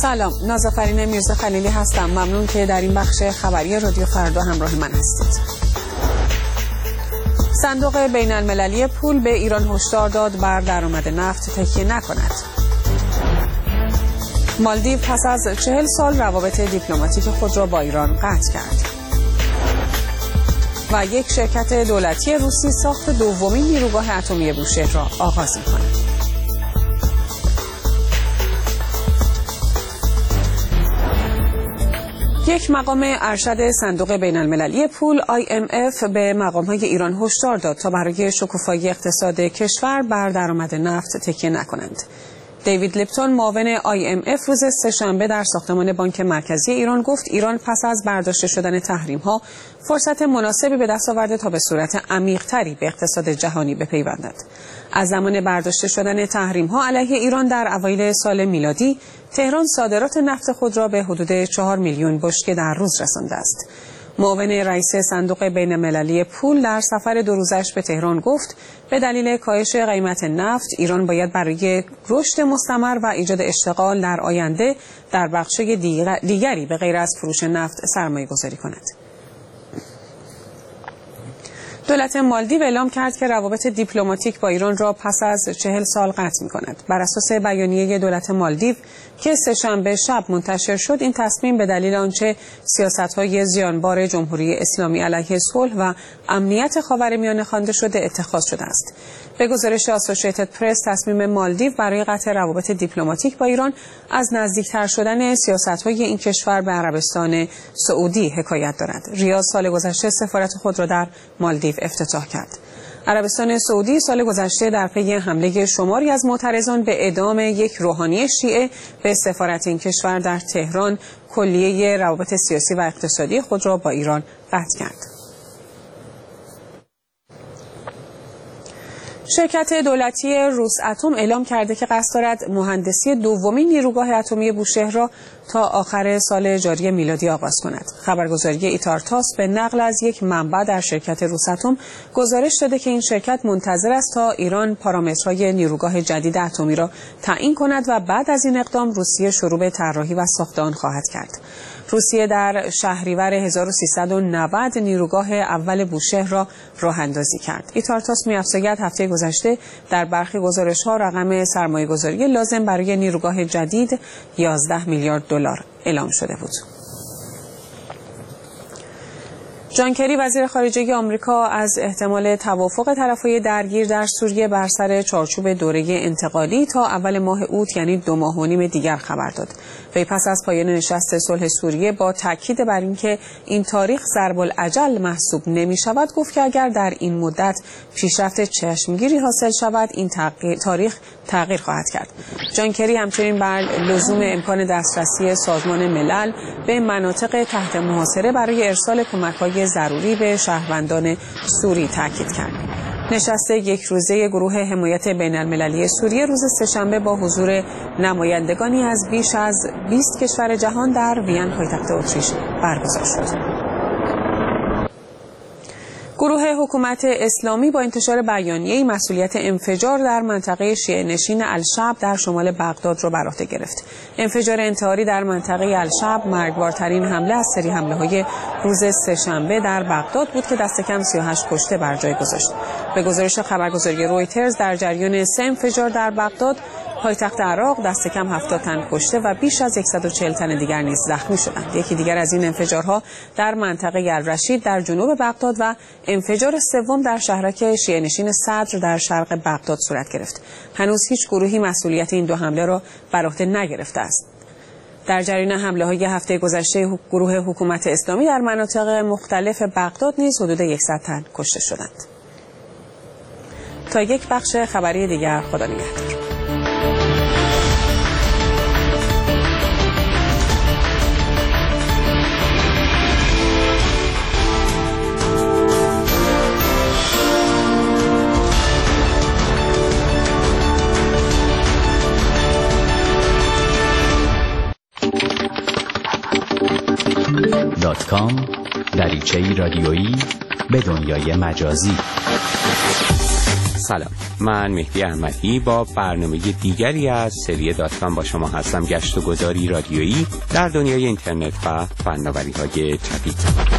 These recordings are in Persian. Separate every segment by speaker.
Speaker 1: سلام، نازافرین میرزا خلیلی هستم. ممنون که در این بخش خبری رادیو فردا همراه من هستید. صندوق بین المللی پول به ایران هشدار داد بر درآمد نفت تکیه نکند. مالدیو پس از 40 سال روابط دیپلماتیک خود را با ایران قطع کرد. و یک شرکت دولتی روسی ساخت دومین نیروگاه اتمی بوشهر را آغاز می‌کند. یک مقام ارشد صندوق بین المللی پول IMF به مقام‌های ایران هشدار داد تا برای شکوفایی اقتصاد کشور بر درآمد نفت تکیه نکنند. دیوید لیپتون معاون IMF روز سه‌شنبه در ساختمان بانک مرکزی ایران گفت ایران پس از برداشته شدن تحریم‌ها فرصت مناسبی به دست آورده تا به صورت عمیق‌تری به اقتصاد جهانی بپیوندد. از زمان برداشته شدن تحریم‌ها علیه ایران در اوایل سال میلادی، تهران صادرات نفت خود را به حدود 4 میلیون بشکه در روز رسانده است. معاون رئیس صندوق بین المللی پول در سفر 2 روزش به تهران گفت به دلیل کاهش قیمت نفت ایران باید برای رشد مستمر و ایجاد اشتغال در آینده در بخش دیگری به غیر از فروش نفت سرمایه‌گذاری کند. دولت مالدیو اعلام کرد که روابط دیپلماتیک با ایران را پس از 40 سال قطع می‌کند. بر اساس بیانیه دولت مالدیو که سه‌شنبه شب منتشر شد، این تصمیم به دلیل آنچه سیاست‌های زیانبار جمهوری اسلامی علیه صلح و امنیت خاورمیانه خوانده شده اتخاذ شده است. به گزارش آسوشیتد پرس، تصمیم مالدیو برای قطع روابط دیپلماتیک با ایران از نزدیکتر شدن سیاست‌های این کشور به عربستان سعودی حکایت دارد. ریاض سال گذشته سفارت خود را در مالدیو افتتاح کرد. عربستان سعودی سال گذشته در پی حمله شماری از معترضان به اعدام یک روحانی شیعه به سفارت این کشور در تهران کلیه روابط سیاسی و اقتصادی خود را با ایران قطع کرد. شرکت دولتی روساتم اعلام کرده که قصد دارد مهندسی دومین نیروگاه اتمی بوشهر را تا آخر سال جاری میلادی آغاز کند. خبرگزاری ایتارتاس به نقل از یک منبع در شرکت روساتم گزارش داده که این شرکت منتظر است تا ایران پارامترهای نیروگاه جدید اتمی را تعیین کند و بعد از این اقدام روسیه شروع به طراحی و ساخت آن خواهد کرد. روسیه در شهریور 1390 نیروگاه اول بوشهر را راه اندازی کرد. ایتارتاس می‌افزاید هفته گذشته در برخی گزارش‌ها رقم سرمایه‌گذاری لازم برای نیروگاه جدید 11 میلیارد دلار اعلام شده بود. جان کری وزیر خارجه آمریکا از احتمال توافق طرفهای درگیر در سوریه بر سر چارچوب دوره انتقالی تا اول ماه اوت یعنی 2 ماه و نیم دیگر خبر داد. وی پس از پایان نشست صلح سوریه با تاکید بر اینکه این تاریخ ضرب الاجل محسوب نمی شود گفت که اگر در این مدت پیشرفت چشمگیری حاصل شود این تاریخ تغییر خواهد کرد. جان کری همچنین بر لزوم امکان دسترسی سازمان ملل به مناطق تحت محاصره برای ارسال کمک‌های ضروری به شهروندان سوری تاکید کرد. نشست یک روزه گروه حمایت بین المللی سوریه روز سه‌شنبه با حضور نمایندگانی از بیش از 20 کشور جهان در وین پایتخت اتریش برگزار شد. گروه حکومت اسلامی با انتشار بیانیه‌ای مسئولیت انفجار در منطقه شیعه نشین الشعب در شمال بغداد را بر عهده گرفت. انفجار انتحاری در منطقه الشعب مرگبارترین حمله از سری حمله‌های روز سه‌شنبه در بغداد بود که دست کم 38 کشته بر جای گذاشت. به گزارش خبرگزاری رویترز در جریان 3 انفجار در بغداد، پایتخت عراق، دست کم 70 تن کشته و بیش از 140 تن دیگر نیز زخمی شدند. یکی دیگر از این انفجارها در منطقه الرشید در جنوب بغداد و انفجار سوم در شهرک شیعه نشین صدر در شرق بغداد صورت گرفت. هنوز هیچ گروهی مسئولیت این 2 حمله را بر عهده نگرفته است. در جریان حمله‌های هفته گذشته گروه حکومت اسلامی در مناطق مختلف بغداد نیز حدود 100 تن کشته شدند. تا یک بخش خبری دیگر، خدا نگهدار.
Speaker 2: .com دریچه‌ای رادیویی به دنیای مجازی. سلام، من مهدی احمدی با برنامه دیگری از سری داتکام با شما هستم. گشت و گذاری رادیویی در دنیای اینترنت و فناوری‌های جدید.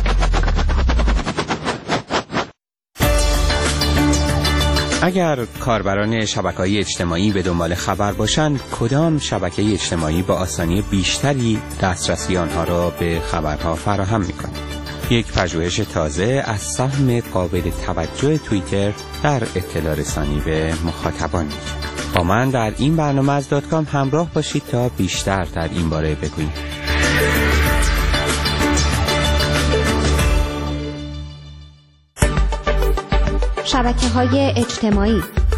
Speaker 2: اگر کاربران شبکه‌های اجتماعی به دنبال خبر باشند، کدام شبکه اجتماعی با آسانی بیشتری دسترسی آنها را به خبرها فراهم می‌کند؟ یک پژوهش تازه از سهم قابل توجه توییتر در اطلاع رسانی به مخاطبان می‌گوید. با من در این برنامه از داتکام همراه باشید تا بیشتر در این باره بگوییم.
Speaker 3: شبکه‌های اجتماعی.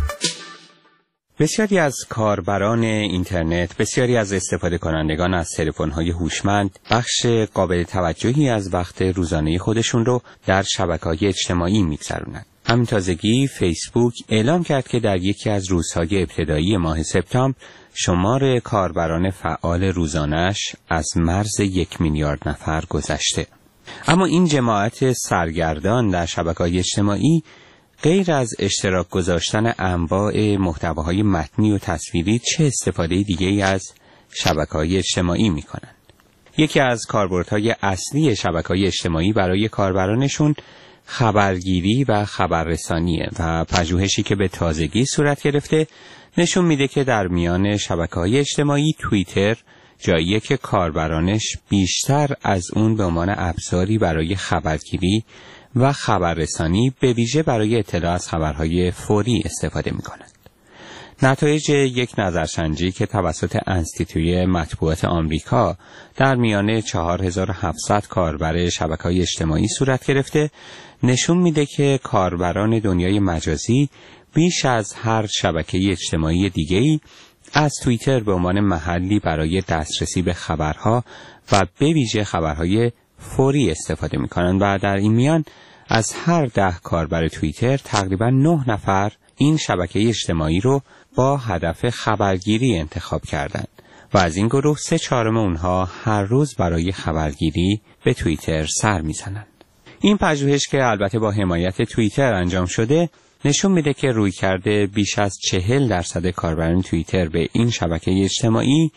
Speaker 2: بسیاری از کاربران اینترنت، بسیاری از استفاده کنندگان از تلفن‌های هوشمند بخش قابل توجهی از وقت روزانه خودشون رو در شبکه‌های اجتماعی می‌گذرونند. همین تازگی فیسبوک اعلام کرد که در یکی از روزهای ابتدایی ماه سپتامبر شمار کاربران فعال روزانه‌اش از مرز 1 میلیارد نفر گذشته. اما این جماعت سرگردان در شبکه‌های اجتماعی غیر از اشتراک گذاشتن انواع محتواهای متنی و تصویری چه استفاده دیگه‌ای از شبکه‌های اجتماعی می‌کنند؟ یکی از کاربردهای اصلی شبکه‌های اجتماعی برای کاربرانشون خبرگیری و خبررسانیه و پژوهشی که به تازگی صورت گرفته نشون میده که در میان شبکه‌های اجتماعی توییتر جاییه که کاربرانش بیشتر از اون به عنوان ابزاری برای خبرگیری و خبررسانی به ویژه برای اطلاع از خبرهای فوری استفاده می‌کنند. نتایج یک نظرسنجی که توسط انستیتوی مطبوعات آمریکا در میان 4700 کاربر شبکه‌های اجتماعی صورت گرفته نشون میده که کاربران دنیای مجازی بیش از هر شبکه اجتماعی دیگه‌ای از توییتر به عنوان محلی برای دسترسی به خبرها و به ویژه خبرهای فوری استفاده می‌کنند و در این میان از هر 10 کاربر توییتر تقریباً 9 نفر این شبکه اجتماعی رو با هدف خبرگیری انتخاب کردند و از این گروه 3/4 اونها هر روز برای خبرگیری به توییتر سر میزنند. این پژوهش که البته با حمایت توییتر انجام شده نشون میده که رویکرد بیش از 40% کاربران توییتر به این شبکه اجتماعی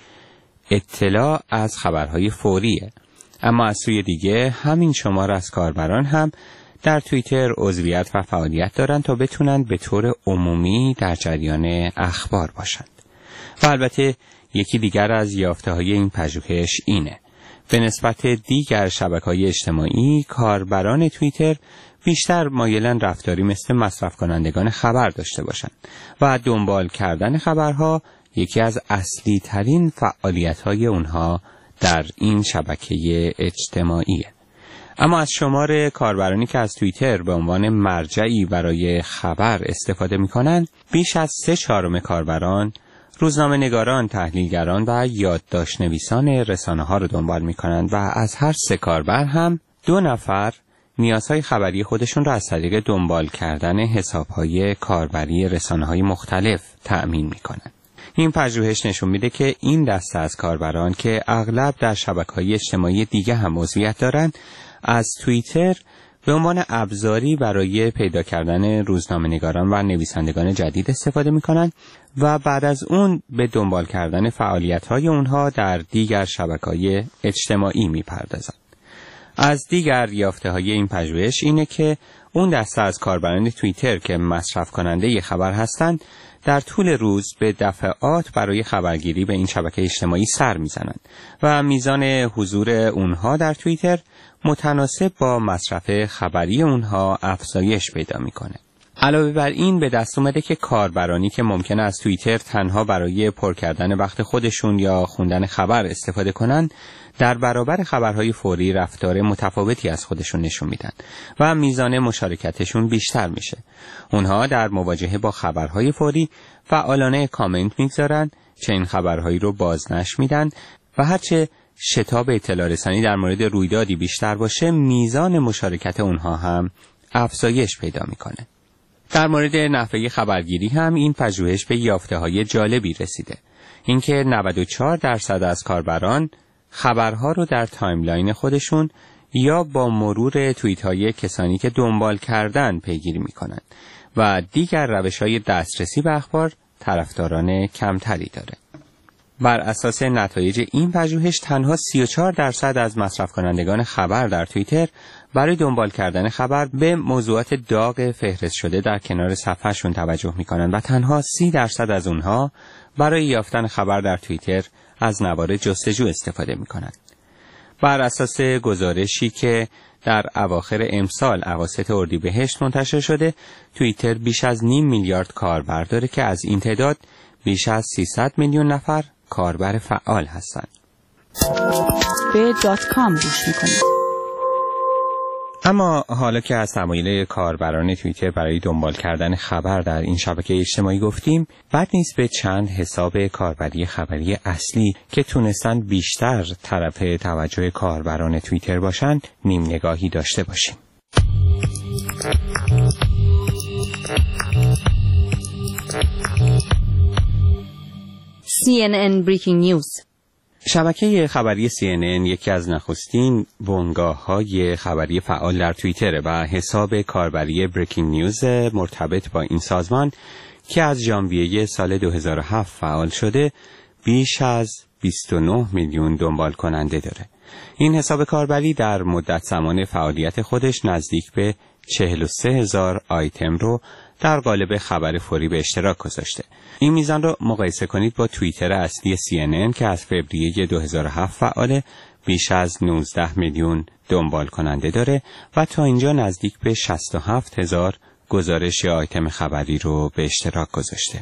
Speaker 2: اطلاع از خبرهای فوریه. اما از سوی دیگه همین شمار از کاربران هم در توییتر عضویت و فعالیت دارند تا بتونند به طور عمومی در جریان اخبار باشند. و البته یکی دیگر از یافته‌های این پژوهش اینه: به نسبت دیگر شبکه‌های اجتماعی کاربران توییتر بیشتر مایلن رفتاری مثل مصرف کنندگان خبر داشته باشند و دنبال کردن خبرها یکی از اصلی ترین فعالیت‌های اونها در این شبکه اجتماعیه. اما از شمار کاربرانی که از توییتر به عنوان مرجعی برای خبر استفاده می‌کنند، بیش از 3/4 کاربران روزنامه‌نگاران، تحلیلگران و یادداشت‌نویسان رسانه‌ها را دنبال می‌کنند و از هر 3 کاربر هم 2 نفر نیازهای خبری خودشون را از طریق دنبال کردن حساب‌های کاربری رسانه‌های مختلف تأمین می‌کنند. این پژوهش نشون میده که این دسته از کاربران که اغلب در شبکه‌های اجتماعی دیگه هم عضویت دارند، از توییتر به عنوان ابزاری برای پیدا کردن روزنامه‌نگاران و نویسندگان جدید استفاده می‌کنند و بعد از اون به دنبال کردن فعالیت‌های اونها در دیگر شبکه‌های اجتماعی می‌پردازند. از دیگر یافته‌های این پژوهش اینه که اون دسته از کاربران توییتر که مصرف کننده خبر هستند در طول روز به دفعات برای خبرگیری به این شبکه اجتماعی سر میزنند و میزان حضور اونها در توییتر متناسب با مصرف خبری اونها افزایش پیدا میکنه. علاوه بر این به دست اومده که کاربرانی که ممکنه از توییتر تنها برای پر کردن وقت خودشون یا خوندن خبر استفاده کنن، در برابر خبرهای فوری رفتار متفاوتی از خودشون نشون میدن و میزان مشارکتشون بیشتر میشه. اونها در مواجهه با خبرهای فوری فعالانه کامنت میگذارن، چه این خبرهایی رو بازنشر میدن و هرچه شتاب اطلاع رسانی در مورد رویدادی بیشتر باشه، میزان مشارکت اونها هم افزایش پیدا میکنه. در مورد نحوه خبرگیری هم این پژوهش به یافته‌های جالبی رسیده. اینکه 94% از کاربران خبرها رو در تایملاین خودشون یا با مرور توییت‌های کسانی که دنبال کردن پیگیری می‌کنند و دیگر روش‌های دسترسی به اخبار طرفداران کمتری داره. بر اساس نتایج این پژوهش تنها 34% از مصرف کنندگان خبر در توییتر برای دنبال کردن خبر به موضوعات داغ فهرست شده در کنار صفحه‌شون توجه می‌کنند و تنها 30% از اونها برای یافتن خبر در توییتر از نوار جستجو استفاده می‌کنند. بر اساس گزارشی که در اواخر امسال اواسط اردیبهشت منتشر شده، توییتر بیش از 0.5 میلیارد کاربر داره که از این تعداد بیش از 300 میلیون نفر کاربر فعال هستند.
Speaker 3: به .com گوش میکنید.
Speaker 2: اما حالا که از تمایل کاربران توییتر برای دنبال کردن خبر در این شبکه اجتماعی گفتیم، بد نیست به چند حساب کاربری خبری اصلی که تونستن بیشتر طرف توجه کاربران توییتر باشند نیم نگاهی داشته باشیم.
Speaker 3: CNN Breaking News.
Speaker 2: شبکه خبری CNN یکی از نخستین بنگاه‌های خبری فعال در توییتر و حساب کاربری بریکینگ نیوز مرتبط با این سازمان که از ژانویه سال 2007 فعال شده بیش از 29 میلیون دنبال کننده داره. این حساب کاربری در مدت زمان فعالیت خودش نزدیک به 43,000 آیتم رو در قالب خبر فوری به اشتراک گذاشته. این میزان رو مقایسه کنید با توییتر اصلی CNN که از فوریه 2007 فعاله، بیش از 19 میلیون دنبال کننده داره و تا اینجا نزدیک به 67,000 گزارش آیتم خبری رو به اشتراک گذاشته.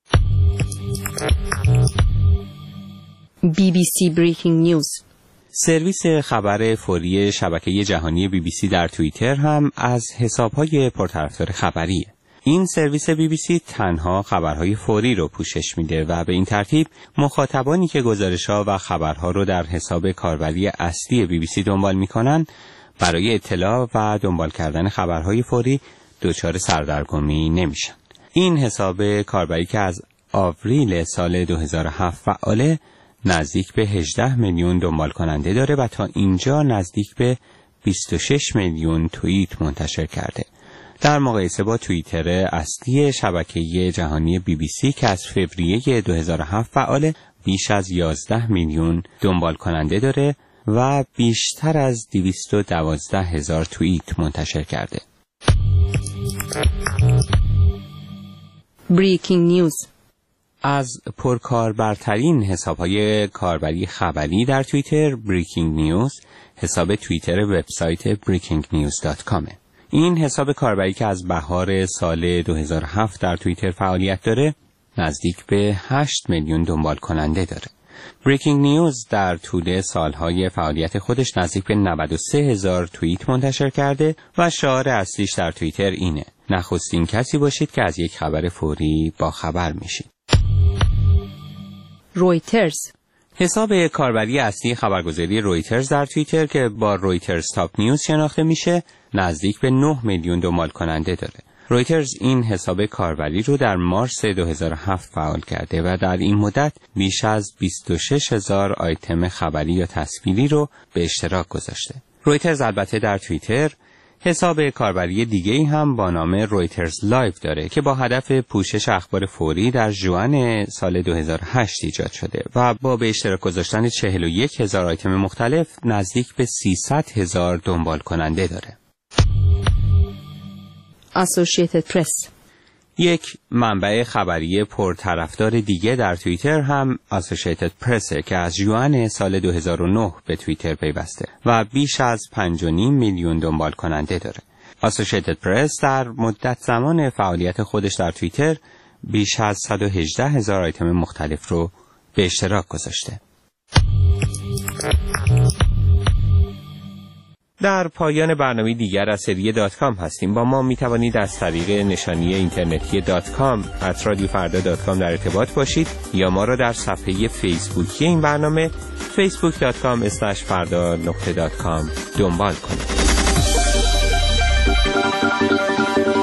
Speaker 3: BBC Breaking News.
Speaker 2: سرویس خبر فوری شبکه جهانی BBC در توییتر هم از حساب‌های پرطرفدار خبریه. این سرویس BBC تنها خبرهای فوری رو پوشش میده و به این ترتیب مخاطبانی که گزارش‌ها و خبرها رو در حساب کاربری اصلی BBC دنبال میکنن برای اطلاع و دنبال کردن خبرهای فوری دچار سردرگمی نمیشن. این حساب کاربری که از آوریل سال 2007 فعاله نزدیک به 18 میلیون دنبال کننده داره و تا اینجا نزدیک به 26 میلیون توییت منتشر کرده. در مقایسه با توییتر اصلی شبکه جهانی BBC که از فوریه 2007 فعاله بیش از 11 میلیون دنبال کننده داره و بیشتر از 212,000 توییت منتشر کرده.
Speaker 3: Breaking News.
Speaker 2: از پرکاربرترین حساب‌های کاربری خبری در توییتر، بریکینگ نیوز حساب توییتر وبسایت breakingnews.com. این حساب کاربری که از بهار سال 2007 در توییتر فعالیت داره نزدیک به 8 میلیون دنبال کننده داره. بریکینگ نیوز در طول سالهای فعالیت خودش نزدیک به 93,000 توییت منتشر کرده و شعار اصلیش در توییتر اینه: نخستین کسی باشید که از یک خبر فوری با خبر میشید.
Speaker 3: رویترز.
Speaker 2: حساب کاربری اصلی خبرگزاری رویترز در توییتر که با رویترز تاپ نیوز شناخته میشه نزدیک به 9 میلیون دنبال کننده داره. رویترز این حساب کاربری رو در مارس 2007 فعال کرده و در این مدت بیش از 26,000 آیتم خبری یا تصویری رو به اشتراک گذاشته. رویترز البته در توییتر حساب کاربری دیگه‌ای هم با نام رویترز لایو داره که با هدف پوشش اخبار فوری در ژوئن سال 2008 ایجاد شده و با به اشتراک گذاشتن 41,000 آیتم مختلف نزدیک به 300,000 دنبال کننده داره.
Speaker 3: Associated Press.
Speaker 2: یک منبع خبری پرطرفدار دیگه در توییتر هم Associated Press که از ژوئن سال 2009 به توییتر پیوسته و بیش از 5.5 میلیون دنبال کننده داره. Associated Press در مدت زمان فعالیت خودش در توییتر بیش از 118,000 آیتم مختلف رو به اشتراک گذاشته. در پایان برنامه دیگر از سری .com هستیم. با ما می توانید از طریق نشانی اینترنتی .com @radiofarda.com در ارتباط باشید یا ما را در صفحه فیسبوکی این برنامه facebook.com/farda.com دنبال کنید.